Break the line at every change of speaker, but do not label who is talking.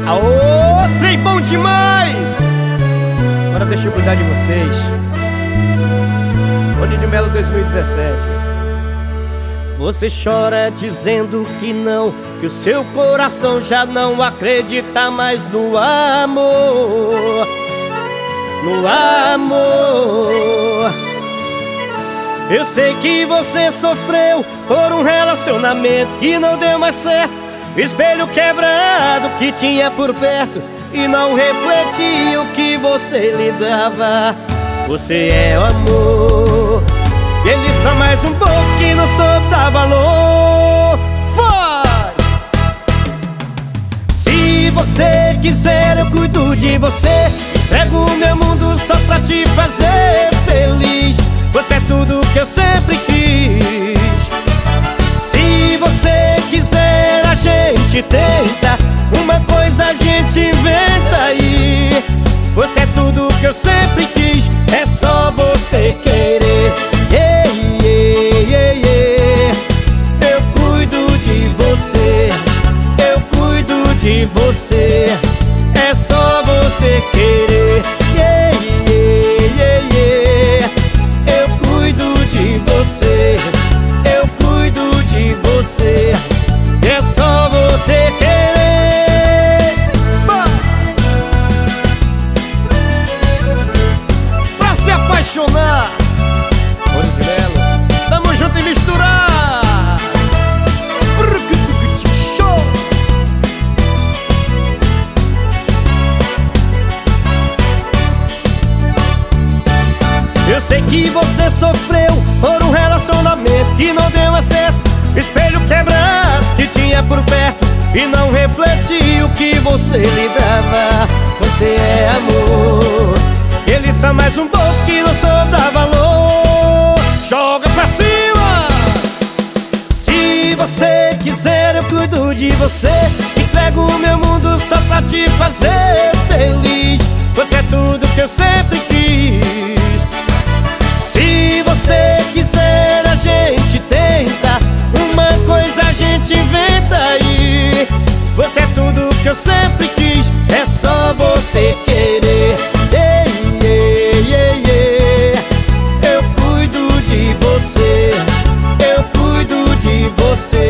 Aô, trem bom demais! Agora deixa eu cuidar de vocês. Rony de Melo 2017. Você chora dizendo que não, que o seu coração já não acredita mais no amor. No amor. Eu sei que você sofreu por um relacionamento que não deu mais certo. Espelho quebrado que tinha por perto e não refletia o que você lhe dava. Você é o amor, ele só mais um pouco que não soube dar valor. Vai! Se você quiser eu cuido de você, entrego o meu mundo só pra te fazer feliz. Você é tudo que eu sempre quis. Se você quiser a gente tenta, uma coisa a gente inventa aí. Você é tudo que eu sempre quis, é só você querer. Yeah, yeah, yeah, yeah. Eu cuido de você, eu cuido de você, é só você querer. Yeah, yeah, yeah, yeah. Eu cuido de você, eu cuido de você, é só você querer. Pra se apaixonar, Rony de Melo, tamo junto e misturar. Show! Eu sei que você sofreu por um relacionamento que não deu mais certo. Espelho quebrado que tinha por perto e não refletia o que você lhe dava. Você é amor, ele só mais um pouco que não soube dar valor. Joga pra cima! Se você quiser eu cuido de você, entrego o meu mundo só pra te fazer feliz. Você é tudo que eu sempre quis. Se você quiser a gente tenta, uma coisa a gente inventa aí. Você é tudo que eu sempre quis, é só você querer. Yeah, yeah, yeah, yeah. Eu cuido de você, eu cuido de você,